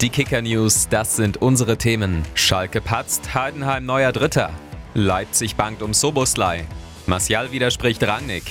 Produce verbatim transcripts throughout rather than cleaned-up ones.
Die Kicker-News, das sind unsere Themen. Schalke patzt, Heidenheim neuer Dritter. Leipzig bangt um Szoboszlai. Martial widerspricht Rangnick.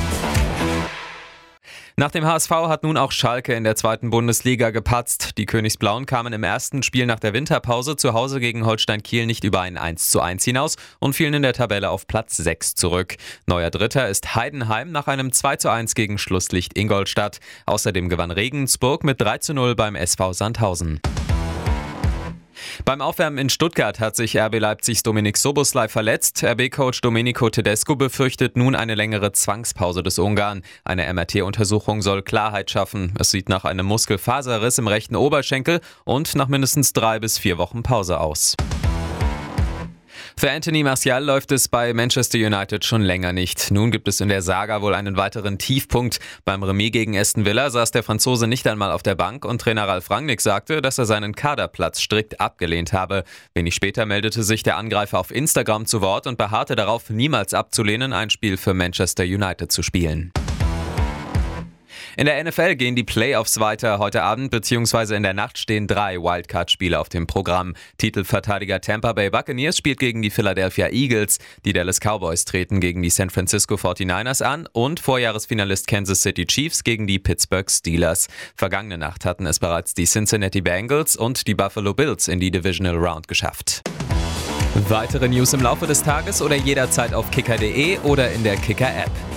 Nach dem H S V hat nun auch Schalke in der zweiten Bundesliga gepatzt. Die Königsblauen kamen im ersten Spiel nach der Winterpause zu Hause gegen Holstein Kiel nicht über ein eins zu eins hinaus und fielen in der Tabelle auf Platz sechs zurück. Neuer Dritter ist Heidenheim nach einem zwei zu eins gegen Schlusslicht Ingolstadt. Außerdem gewann Regensburg mit drei zu null beim S V Sandhausen. Beim Aufwärmen in Stuttgart hat sich R B Leipzigs Dominik Szoboszlai verletzt. R B-Coach Domenico Tedesco befürchtet nun eine längere Zwangspause des Ungarn. Eine M R T-Untersuchung soll Klarheit schaffen. Es sieht nach einem Muskelfaserriss im rechten Oberschenkel und nach mindestens drei bis vier Wochen Pause aus. Für Anthony Martial läuft es bei Manchester United schon länger nicht. Nun gibt es in der Saga wohl einen weiteren Tiefpunkt. Beim Remis gegen Aston Villa saß der Franzose nicht einmal auf der Bank und Trainer Ralf Rangnick sagte, dass er seinen Kaderplatz strikt abgelehnt habe. Wenig später meldete sich der Angreifer auf Instagram zu Wort und beharrte darauf, niemals abzulehnen, ein Spiel für Manchester United zu spielen. In der N F L gehen die Playoffs weiter. Heute Abend bzw. in der Nacht stehen drei Wildcard-Spiele auf dem Programm. Titelverteidiger Tampa Bay Buccaneers spielt gegen die Philadelphia Eagles. Die Dallas Cowboys treten gegen die San Francisco forty-niners an und Vorjahresfinalist Kansas City Chiefs gegen die Pittsburgh Steelers. Vergangene Nacht hatten es bereits die Cincinnati Bengals und die Buffalo Bills in die Divisional Round geschafft. Weitere News im Laufe des Tages oder jederzeit auf kicker punkt de oder in der Kicker-App.